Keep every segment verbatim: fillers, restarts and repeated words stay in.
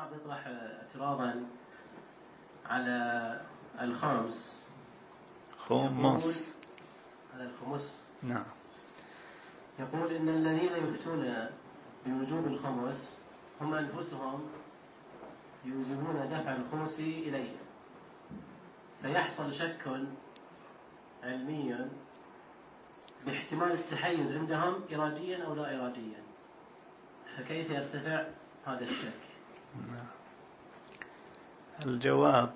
البعض يطرح اعتراضا على الخمس. خمس على الخمس. نعم. يقول إن الذين يفتون بوجوب الخمس هم أنفسهم يوجبون دفع الخمس إليه، فيحصل شك علمي باحتمال التحيز عندهم إراديا أو لا إراديا، فكيف يرتفع هذا الشك؟ الجواب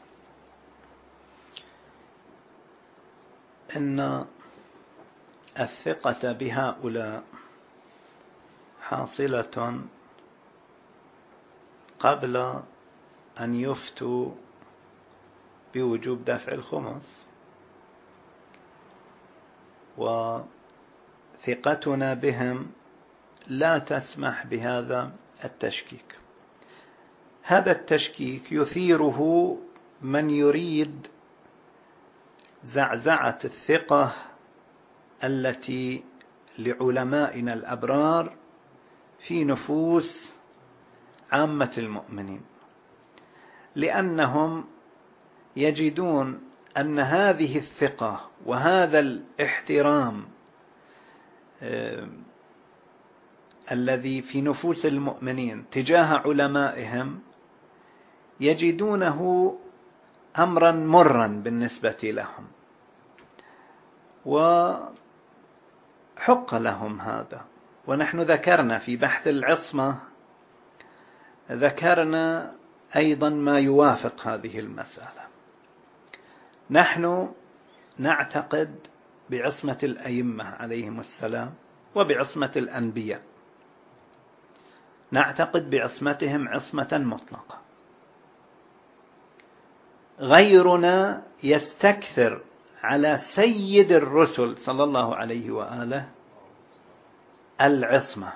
أن الثقة بهؤلاء حاصلة قبل أن يفتوا بوجوب دفع الخمس، وثقتنا بهم لا تسمح بهذا التشكيك. هذا التشكيك يثيره من يريد زعزعة الثقة التي لعلمائنا الأبرار في نفوس عامة المؤمنين، لأنهم يجدون أن هذه الثقة وهذا الاحترام آه الذي في نفوس المؤمنين تجاه علمائهم يجدونه أمرا مرا بالنسبة لهم، وحق لهم هذا. ونحن ذكرنا في بحث العصمة، ذكرنا أيضا ما يوافق هذه المسألة. نحن نعتقد بعصمة الأئمة عليهم السلام وبعصمة الأنبياء، نعتقد بعصمتهم عصمة مطلقة. غيرنا يستكثر على سيد الرسل صلى الله عليه وآله العصمة،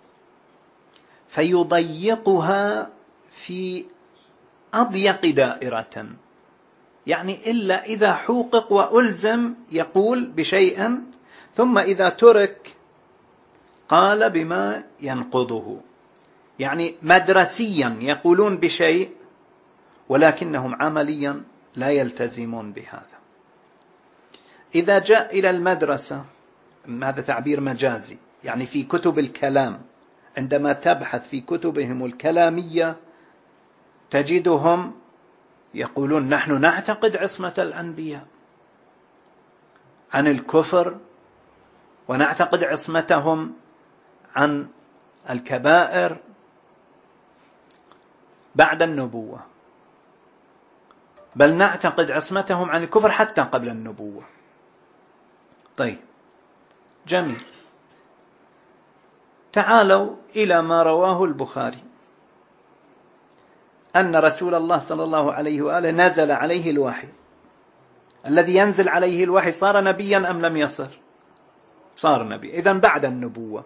فيضيقها في أضيق دائرة، يعني إلا إذا حوقق وألزم يقول بشيء، ثم إذا ترك قال بما ينقضه. يعني مدرسيا يقولون بشيء ولكنهم عمليا لا يلتزمون بهذا. إذا جاء إلى المدرسة، هذا تعبير مجازي، يعني في كتب الكلام، عندما تبحث في كتبهم الكلامية تجدهم يقولون نحن نعتقد عصمة الأنبياء عن الكفر، ونعتقد عصمتهم عن الكبائر بعد النبوة، بل نعتقد عصمتهم عن الكفر حتى قبل النبوة. طيب جميل. تعالوا إلى ما رواه البخاري أن رسول الله صلى الله عليه وآله نزل عليه الوحي. الذي ينزل عليه الوحي صار نبيا أم لم يصر؟ صار نبي، إذن بعد النبوة.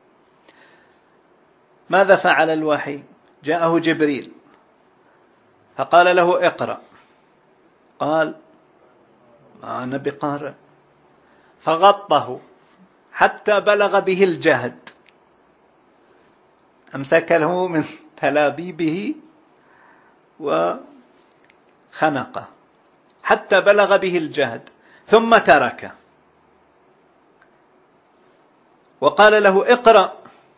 ماذا فعل الوحي؟ جاءه جبريل فقال له اقرأ، قال ما أنا بقارئ، فغطه حتى بلغ به الجهد، أمسك له من تلابيبه وخنقه حتى بلغ به الجهد، ثم تركه وقال له اقرأ،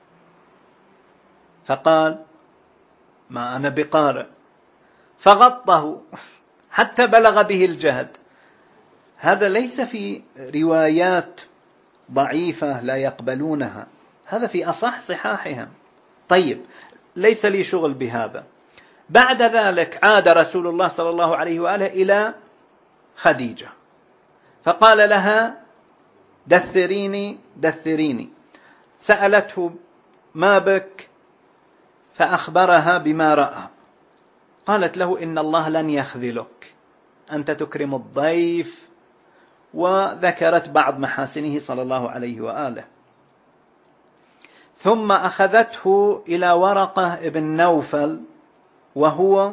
فقال ما أنا بقارئ، فغطه حتى بلغ به الجهد. هذا ليس في روايات ضعيفة لا يقبلونها، هذا في أصح صحاحهم. طيب ليس لي شغل بهذا. بعد ذلك عاد رسول الله صلى الله عليه وآله إلى خديجة فقال لها دثريني دثريني. سألته ما بك؟ فأخبرها بما رأى. قالت له إن الله لن يخذلك، أنت تكرم الضيف، وذكرت بعض محاسنه صلى الله عليه وآله. ثم أخذته إلى ورقة ابن نوفل، وهو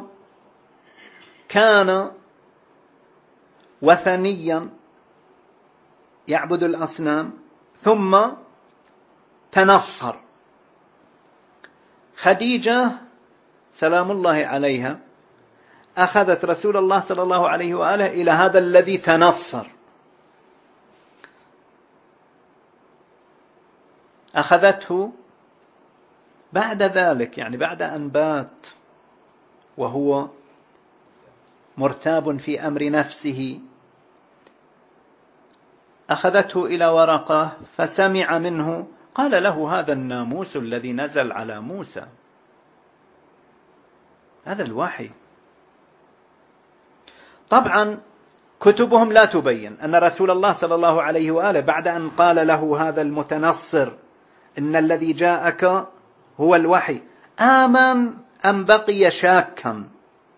كان وثنيا يعبد الأصنام ثم تنصر. خديجة سلام الله عليها أخذت رسول الله صلى الله عليه وآله إلى هذا الذي تنصر، أخذته بعد ذلك، يعني بعد أن بات وهو مرتاب في أمر نفسه، أخذته إلى ورقة فسمع منه، قال له: هذا الناموس الذي نزل على موسى، هذا الوحي. طبعا كتبهم لا تبين أن رسول الله صلى الله عليه وآله بعد أن قال له هذا المتنصر إن الذي جاءك هو الوحي، آمن أم بقي شاكا.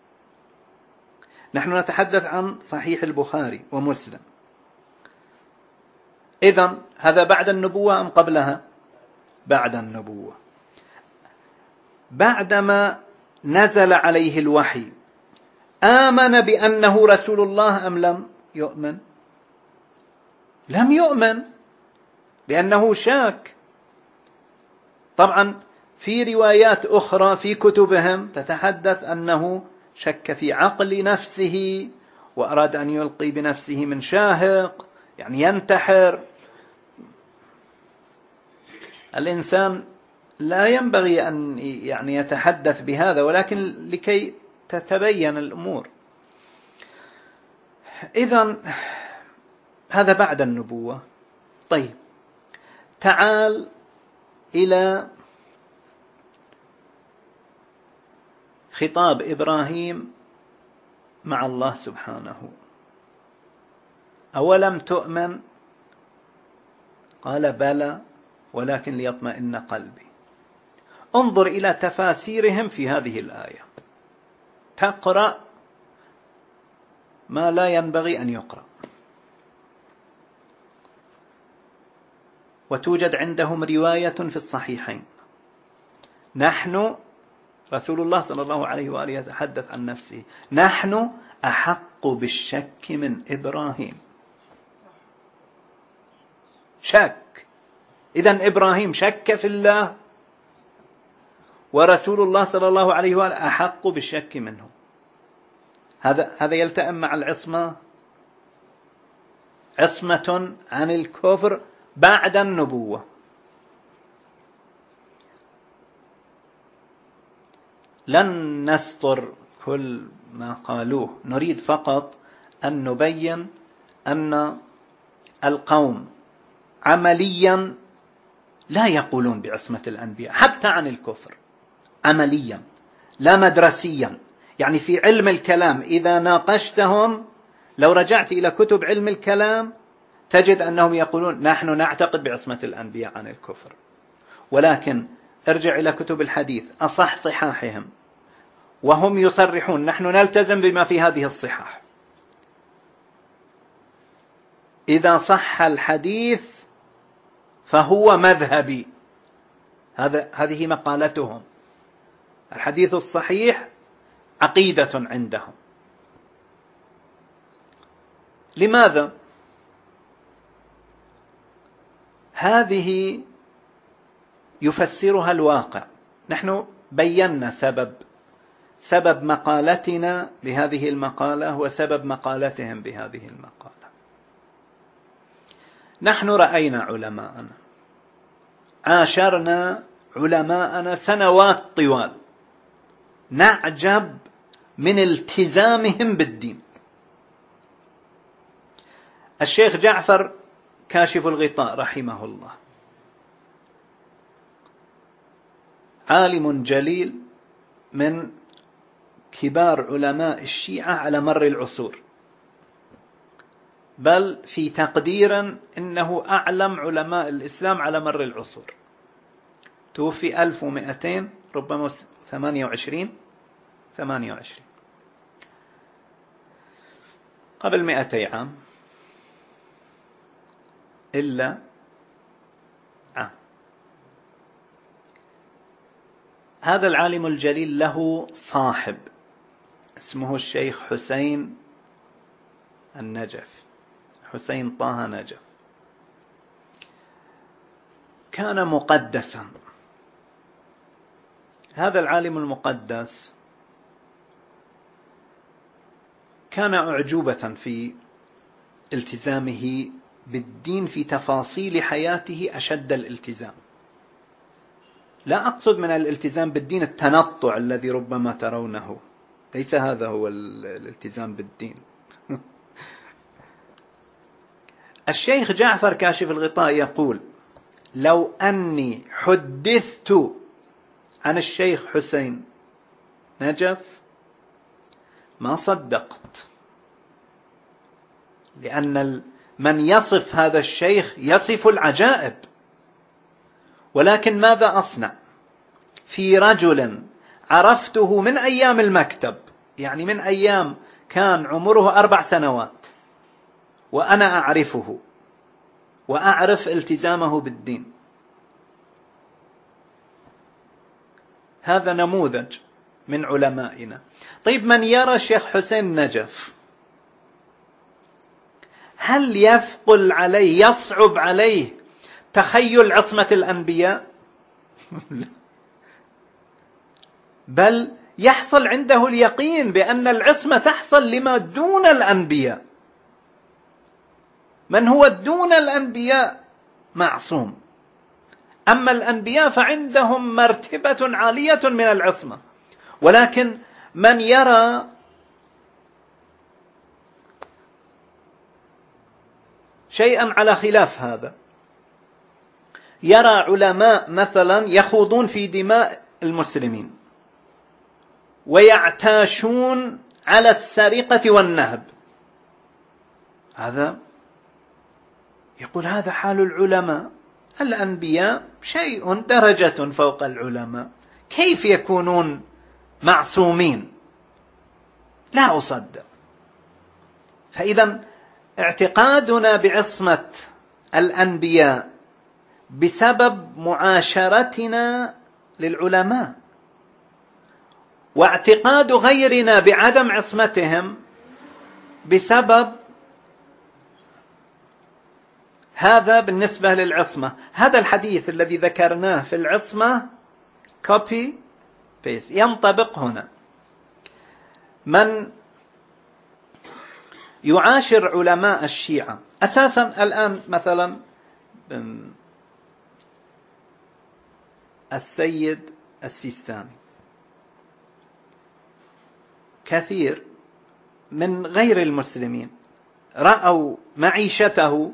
نحن نتحدث عن صحيح البخاري ومسلم، إذن هذا بعد النبوة أم قبلها؟ بعد النبوة. بعدما نزل عليه الوحي آمن بأنه رسول الله أم لم يؤمن؟ لم يؤمن، لأنه شاك. طبعا في روايات أخرى في كتبهم تتحدث أنه شك في عقل نفسه وأراد أن يلقي بنفسه من شاهق، يعني ينتحر. الإنسان لا ينبغي أن يعني يتحدث بهذا، ولكن لكي تتبين الأمور. إذن هذا بعد النبوة. طيب، تعال إلى خطاب إبراهيم مع الله سبحانه. أولم تؤمن؟ قال: بلى ولكن ليطمئن قلبي. انظر إلى تفاسيرهم في هذه الآية، تقرأ ما لا ينبغي أن يقرأ. وتوجد عندهم رواية في الصحيحين، نحن رسول الله صلى الله عليه وآله يتحدث عن نفسه: نحن أحق بالشك من إبراهيم. شك، إذن إبراهيم شك في الله، ورسول الله صلى الله عليه وآله أحق بالشك منه. هذا هذا يلتئم مع العصمة، عصمة عن الكفر بعد النبوة. لن نسطر كل ما قالوه، نريد فقط أن نبين أن القوم عمليا لا يقولون بعصمة الأنبياء حتى عن الكفر، عمليا لا مدرسيا. يعني في علم الكلام إذا ناقشتهم، لو رجعت إلى كتب علم الكلام تجد أنهم يقولون نحن نعتقد بعصمة الأنبياء عن الكفر. ولكن ارجع إلى كتب الحديث أصح صحاحهم وهم يصرحون نحن نلتزم بما في هذه الصحاح. إذا صح الحديث فهو مذهبي، هذا هذه مقالتهم. الحديث الصحيح عقيدة عندهم. لماذا؟ هذه يفسرها الواقع. نحن بينا سبب سبب مقالتنا بهذه المقالة وسبب مقالتهم بهذه المقالة. نحن رأينا علماءنا، عاشرنا علماءنا سنوات طوال، نعجب من التزامهم بالدين. الشيخ جعفر كاشف الغطاء رحمه الله عالم جليل من كبار علماء الشيعة على مر العصور، بل في تقدير إنه أعلم علماء الإسلام على مر العصور. توفي ألف ومئتين ربما ثمانية وعشرين ثمانية وعشرين قبل مئتي عام إلا عام. هذا العالم الجليل له صاحب اسمه الشيخ حسين النجف، حسين طه نجف. كان مقدسا هذا العالم المقدس كان أعجوبة في التزامه بالدين في تفاصيل حياته أشد الالتزام. لا أقصد من الالتزام بالدين التنطع الذي ربما ترونه، ليس هذا هو الالتزام بالدين. الشيخ جعفر كاشف الغطاء يقول: لو أني حدثت عن الشيخ حسين نجف ما صدقت، لأن من يصف هذا الشيخ يصف العجائب، ولكن ماذا أصنع في رجل عرفته من أيام المكتب، يعني من أيام كان عمره أربع سنوات وأنا أعرفه وأعرف التزامه بالدين. هذا نموذج من علمائنا. طيب من يرى الشيخ حسين نجف هل يثقل عليه يصعب عليه تخيل عصمة الأنبياء؟ بل يحصل عنده اليقين بأن العصمة تحصل لما دون الأنبياء. من هو دون الأنبياء معصوم، أما الأنبياء فعندهم مرتبة عالية من العصمة. ولكن من يرى شيئا على خلاف هذا، يرى علماء مثلا يخوضون في دماء المسلمين ويعتاشون على السرقة والنهب، هذا يقول هذا حال العلماء. الأنبياء شيء درجة فوق العلماء، كيف يكونون معصومين؟ لا أصدق. فإذا اعتقادنا بعصمة الأنبياء بسبب معاشرتنا للعلماء، واعتقاد غيرنا بعدم عصمتهم بسبب هذا. بالنسبة للعصمة، هذا الحديث الذي ذكرناه في العصمة copy paste ينطبق هنا. من يعاشر علماء الشيعة أساسا الآن، مثلا السيد السيستاني، كثير من غير المسلمين رأوا معيشته،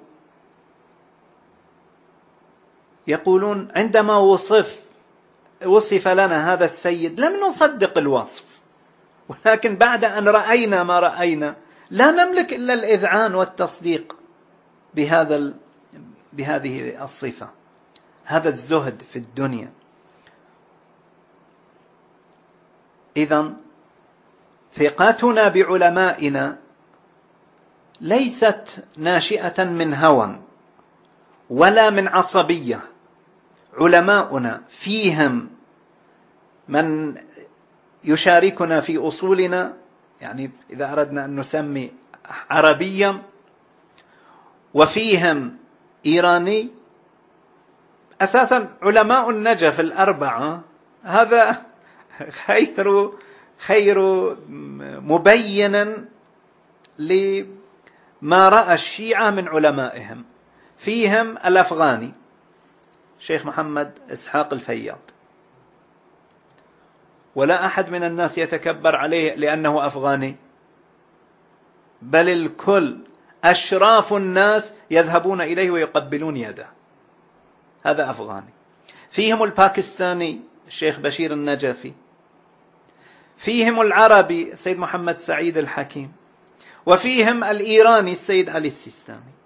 يقولون عندما وصف وصف لنا هذا السيد لم نصدق الوصف، ولكن بعد أن رأينا ما رأينا لا نملك إلا الإذعان والتصديق بهذا بهذه الصفة، هذا الزهد في الدنيا. إذن ثقتنا بعلمائنا ليست ناشئة من هوى ولا من عصبية. علماؤنا فيهم من يشاركنا في أصولنا، يعني إذا أردنا أن نسمي عربيا، وفيهم إيراني. أساسا علماء النجف الأربعة هذا خير خير مبين لما رأى الشيعة من علمائهم. فيهم الأفغاني شيخ محمد إسحاق الفياض، ولا أحد من الناس يتكبر عليه لأنه أفغاني، بل الكل أشراف الناس يذهبون إليه ويقبلون يده، هذا أفغاني. فيهم الباكستاني الشيخ بشير النجفي، فيهم العربي السيد محمد سعيد الحكيم، وفيهم الإيراني السيد علي السيستاني،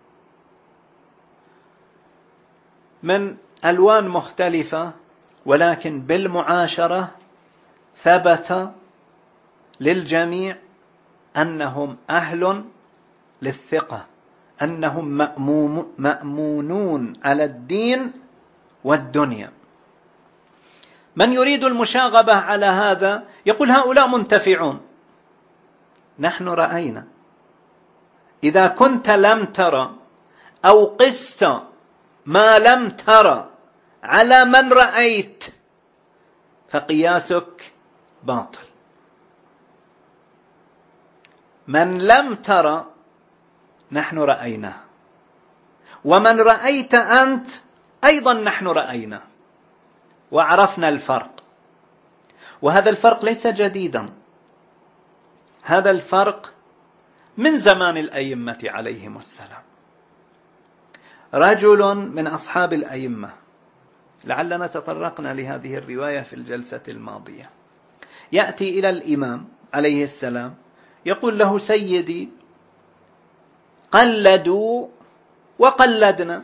من ألوان مختلفة، ولكن بالمعاشرة ثبت للجميع أنهم أهل للثقة، أنهم مأموم مأمونون على الدين والدنيا. من يريد المشاغبة على هذا يقول هؤلاء منتفعون. نحن رأينا، إذا كنت لم ترى أو قست ما لم ترى على من رأيت فقياسك باطل. من لم ترى نحن رأيناه، ومن رأيت أنت أيضا نحن رأينا وعرفنا الفرق. وهذا الفرق ليس جديدا، هذا الفرق من زمان الأئمة عليهم السلام. رجل من أصحاب الأئمة، لعلنا تطرقنا لهذه الرواية في الجلسة الماضية، يأتي إلى الإمام عليه السلام يقول له: سيدي قلدوا وقلدنا،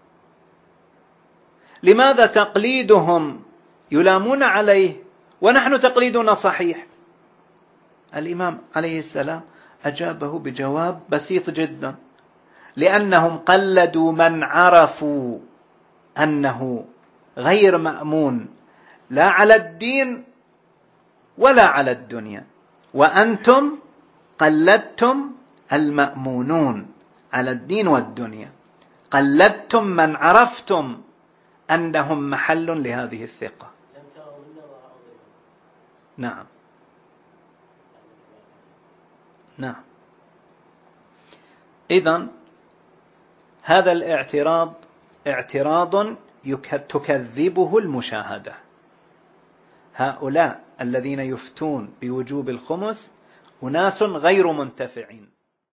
لماذا تقليدهم يلامون عليه ونحن تقليدنا صحيح؟ الإمام عليه السلام أجابه بجواب بسيط جدا: لأنهم قلدوا من عرفوا أنه غير مأمون لا على الدين ولا على الدنيا، وأنتم قلدتم المأمونون على الدين والدنيا، قلدتم من عرفتم أنهم محل لهذه الثقة. نعم نعم. إذن هذا الاعتراض اعتراض تكذبه المشاهدة. هؤلاء الذين يفتون بوجوب الخمس أناس غير منتفعين.